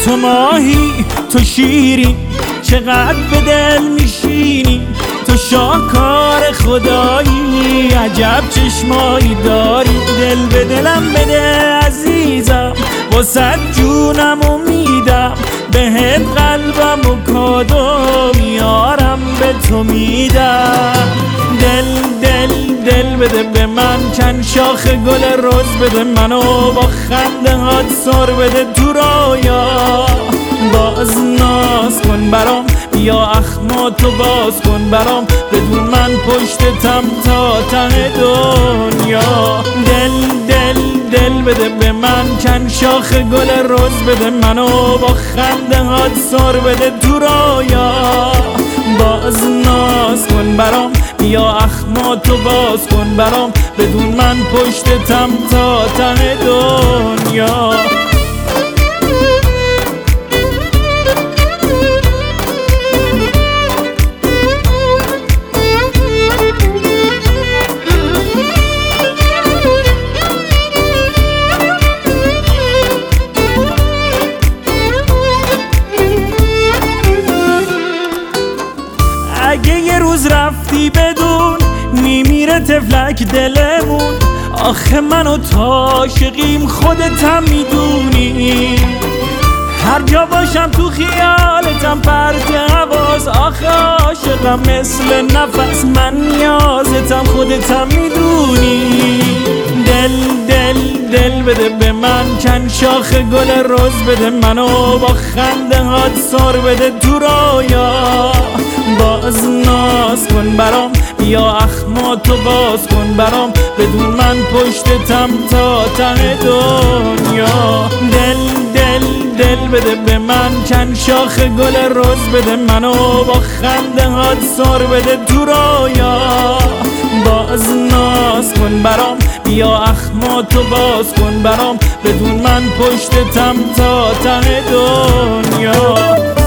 تو ماهی تو شیرین چقدر به دل میشینی، تو شاهکار خدایی عجب چشمایی داری. دل به دلم بده عزیزم واسه جونم میدم، بهت قلبم و کادو میارم به تو میدم. دل بده به من چند شاخ گل رز بده، منو با خنده هات سر بده تو رویا. باز ناز کن برام بیا اخماتو باز کن برام، بدون من پشتتم تا ته دنیا. دل بده به من چند شاخ گل رز بده، منو با خنده هات سر بده تو رویا. باز ناز کن برام بیا اخماتو باز کن برام، بدون من پشتتم تا ته دنیا. اگه یه روز رفتی بدون میمیره تفلک دلمون، آخه من و تو عاشقیم خودتم میدونی. هر جا باشم تو خیالتم پرت حواس، آخه عاشقم مثل نفس من نیازتم خودتم میدونی. دل بده به من چند شاخ گل رز بده، منو با خنده هات سر بده تو رویا. باز ناز کن برام بیا اخماتو باز کن برام، بدون من پشتتم تا ته دنیا. دل بده به من چند شاخ گل رز بده، منو با خنده هات سر بده تو رویا. باز ناز کن برام بیا اخماتو باز کن برام، بدون من پشتتم تا ته دنیا.